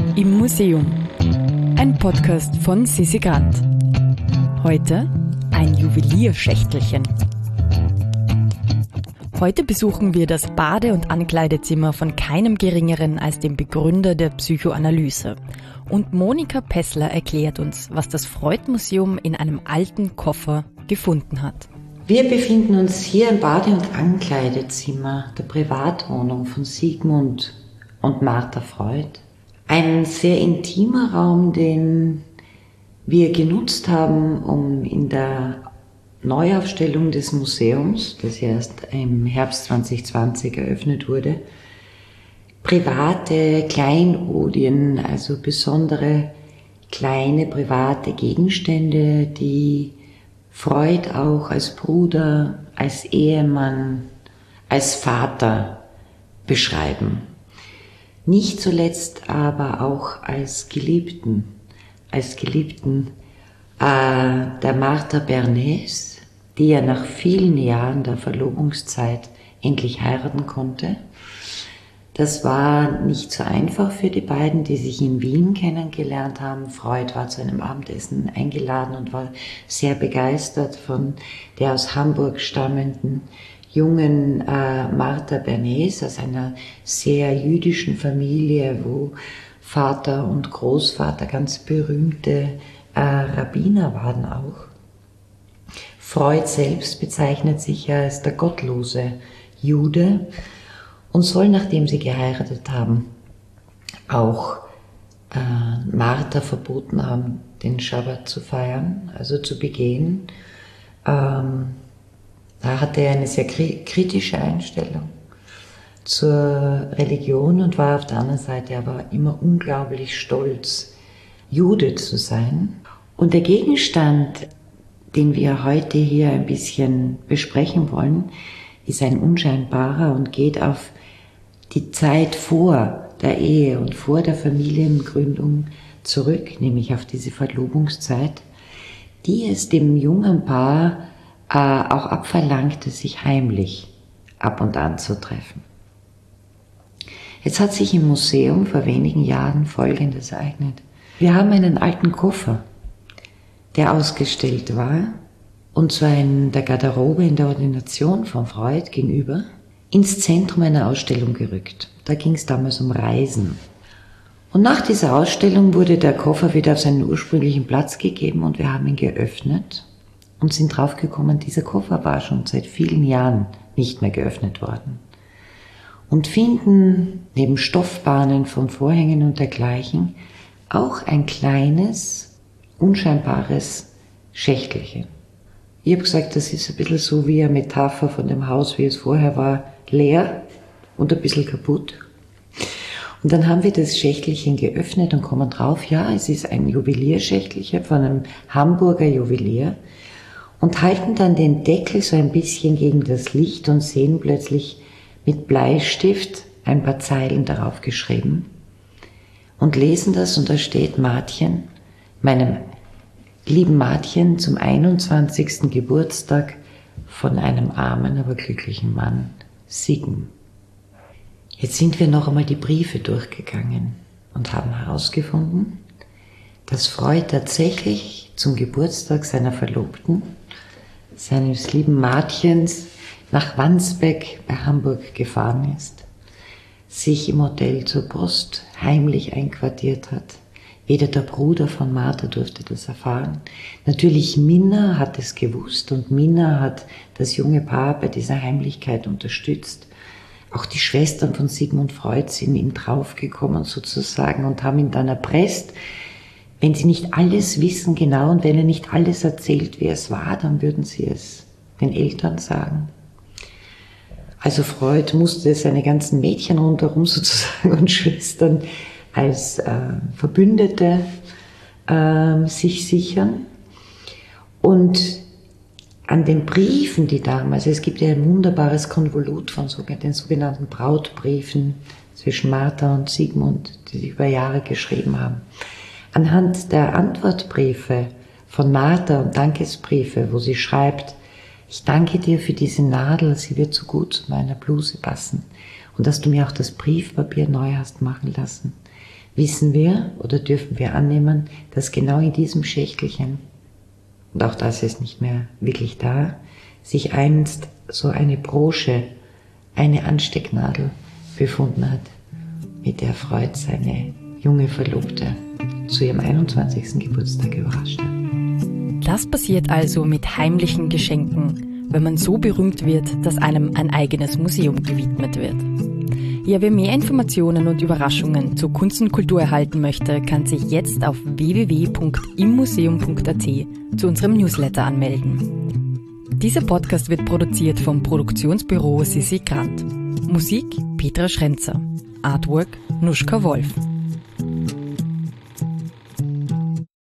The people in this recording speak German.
Im Museum. Ein Podcast von Sissi Grant. Heute ein Juwelierschächtelchen. Heute besuchen wir das Bade- und Ankleidezimmer von keinem Geringeren als dem Begründer der Psychoanalyse. Und Monika Pessler erklärt uns, was das Freud-Museum in einem alten Koffer gefunden hat. Wir befinden uns hier im Bade- und Ankleidezimmer der Privatwohnung von Sigmund und Martha Freud. Ein sehr intimer Raum, den wir genutzt haben, um in der Neuaufstellung des Museums, das erst im Herbst 2020 eröffnet wurde, private Kleinodien, also besondere kleine private Gegenstände, die Freud auch als Bruder, als Ehemann, als Vater beschreiben. Nicht zuletzt aber auch als Geliebten der Martha Bernays, die ja nach vielen Jahren der Verlobungszeit endlich heiraten konnte. Das war nicht so einfach für die beiden, die sich in Wien kennengelernt haben. Freud war zu einem Abendessen eingeladen und war sehr begeistert von der aus Hamburg stammenden jungen Martha Bernays, aus einer sehr jüdischen Familie, wo Vater und Großvater ganz berühmte Rabbiner waren auch. Freud selbst bezeichnet sich ja als der gottlose Jude und soll, nachdem sie geheiratet haben, auch Martha verboten haben, den Schabbat zu feiern, also zu begehen. Da hatte er eine sehr kritische Einstellung zur Religion und war auf der anderen Seite aber immer unglaublich stolz, Jude zu sein. Und der Gegenstand, den wir heute hier ein bisschen besprechen wollen, ist ein unscheinbarer und geht auf die Zeit vor der Ehe und vor der Familiengründung zurück, nämlich auf diese Verlobungszeit, die es dem jungen Paar auch abverlangte, sich heimlich ab und an zu treffen. Jetzt hat sich im Museum vor wenigen Jahren Folgendes ereignet. Wir haben einen alten Koffer, der ausgestellt war, und zwar in der Garderobe in der Ordination von Freud gegenüber, ins Zentrum einer Ausstellung gerückt. Da ging es damals um Reisen. Und nach dieser Ausstellung wurde der Koffer wieder auf seinen ursprünglichen Platz gegeben und wir haben ihn geöffnet und sind draufgekommen, dieser Koffer war schon seit vielen Jahren nicht mehr geöffnet worden. Und finden neben Stoffbahnen von Vorhängen und dergleichen auch ein kleines, unscheinbares Schächtelchen. Ich habe gesagt, das ist ein bisschen so wie eine Metapher von dem Haus, wie es vorher war, leer und ein bisschen kaputt. Und dann haben wir das Schächtelchen geöffnet und kommen drauf, ja, es ist ein Juwelierschächtelchen von einem Hamburger Juwelier und halten dann den Deckel so ein bisschen gegen das Licht und sehen plötzlich mit Bleistift ein paar Zeilen darauf geschrieben und lesen das und da steht: Martchen, meinem lieben Martchen, zum 21. Geburtstag von einem armen, aber glücklichen Mann, Sigmund. Jetzt sind wir noch einmal die Briefe durchgegangen und haben herausgefunden, dass Freud tatsächlich zum Geburtstag seiner Verlobten, seines lieben Martchens, nach Wandsbek bei Hamburg gefahren ist, sich im Hotel zur Post heimlich einquartiert hat. Weder der Bruder von Martha durfte das erfahren. Natürlich Minna hat es gewusst und Minna hat das junge Paar bei dieser Heimlichkeit unterstützt. Auch die Schwestern von Sigmund Freud sind ihm draufgekommen sozusagen und haben ihn dann erpresst. Wenn sie nicht alles wissen genau und wenn er nicht alles erzählt, wer es war, dann würden sie es den Eltern sagen. Also Freud musste seine ganzen Mädchen rundherum sozusagen und Schwestern als Verbündete sich sichern. Und an den Briefen, die damals, es gibt ja ein wunderbares Konvolut von den sogenannten Brautbriefen zwischen Martha und Sigmund, die sich über Jahre geschrieben haben. Anhand der Antwortbriefe von Martha und Dankesbriefe, wo sie schreibt: Ich danke dir für diese Nadel, sie wird so gut zu meiner Bluse passen. Und dass du mir auch das Briefpapier neu hast machen lassen. wissen wir oder dürfen wir annehmen, dass genau in diesem Schächtelchen, und auch das ist nicht mehr wirklich da, sich einst so eine Brosche, eine Anstecknadel befunden hat, mit der Freud seine junge Verlobte zu ihrem 21. Geburtstag überrascht hat. Das passiert also mit heimlichen Geschenken, wenn man so berühmt wird, dass einem ein eigenes Museum gewidmet wird. Ja, wer mehr Informationen und Überraschungen zu Kunst und Kultur erhalten möchte, kann sich jetzt auf www.immuseum.at zu unserem Newsletter anmelden. Dieser Podcast wird produziert vom Produktionsbüro Sissi Grant. Musik Petra Schrenzer. Artwork Nuschka Wolf.